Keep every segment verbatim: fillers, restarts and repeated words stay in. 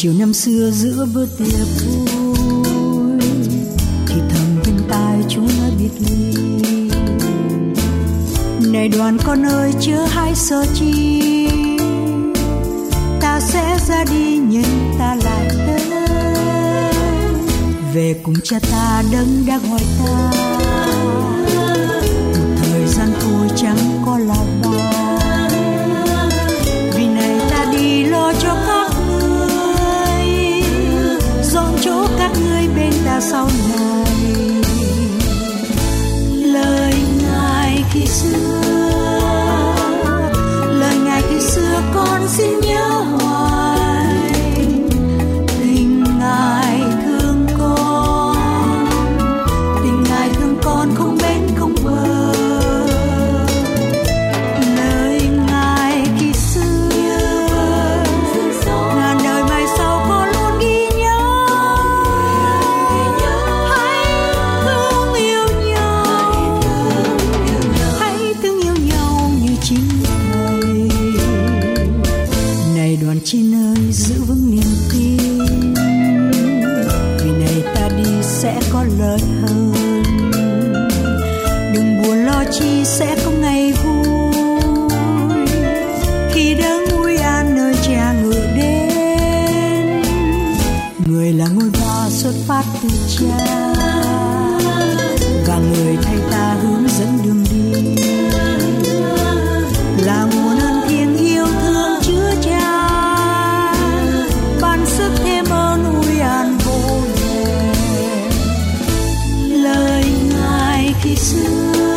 chiều năm xưa giữa bữa tiệc vui thì thầm bên tai chú nói biệt ly. Này đoàn con ơi chớ hãy sợ chi, ta sẽ ra đi nhưng ta lại tới về cùng cha ta đấng đã gọi ta. Một thời gian thôi chẳng có là bao, vì này ta đi lo cho các ngươi, dọn chỗ các ngươi bên ta sau này. Lời Ngài khi xưa, lời Ngài khi xưa con xin nhớ hoài. Tình Ngài thương con, tình Ngài thương con không bến không bờ. Lời Ngài khi xưa, ngàn đời mai sau con luôn ghi nhớ. Hãy thương yêu nhau, hãy thương yêu nhau như chính Thầy. Này đoàn chiên ơi giữ vững niềm tin, vì này ta đi sẽ có lợi hơn. Đừng buồn lo chi sẽ có ngày vui, khi đấng vui an nơi Cha ngự đến. Người là ngôi ba xuất phát từ Cha, và người thay ta hướng dẫn đường đi, là nguồn ơn thiêng yêu thương chứa chan, ban sức thêm ơn ui an vô bờ. Lời Ngài khi xưa,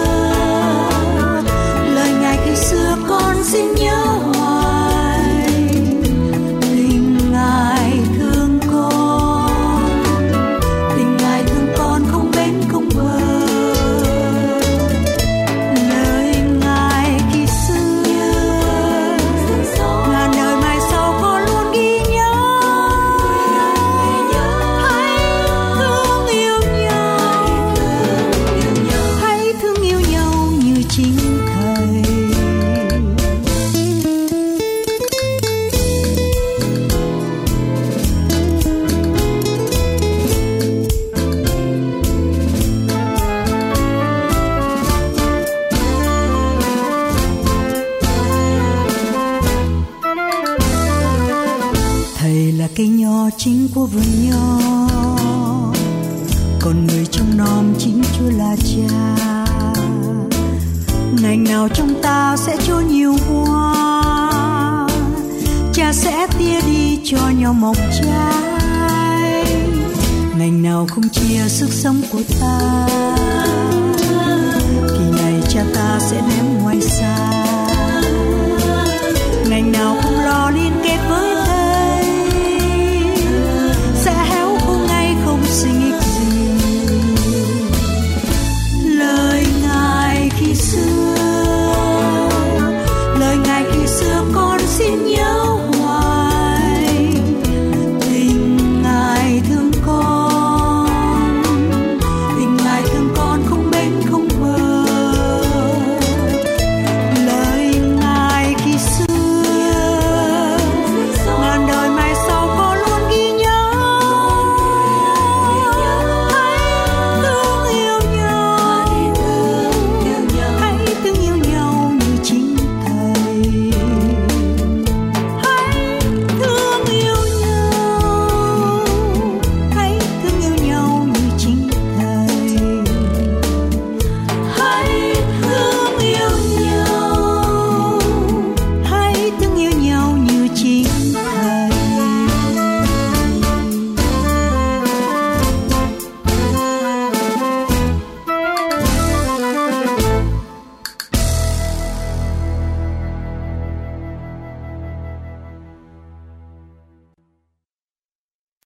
lời Ngài khi xưa con xin nhớ hoài. Tình Ngài thương con, tình Ngài thương con không bến không bờ. Lời Ngài khi xưa, ngàn đời mai sau con luôn ghi nhớ. Hãy thương yêu nhau, hãy thương yêu nhau như chính Thầy. Thầy là cây nho chính của vườn nho, còn người trong nom chính Chúa là Cha. Ngày nào trong ta sẽ cho nhiều hoa, Cha sẽ tia đi cho nho mọc trái. Ngày nào không chia sức sống của ta, thì này Cha ta sẽ ném ngoài xa.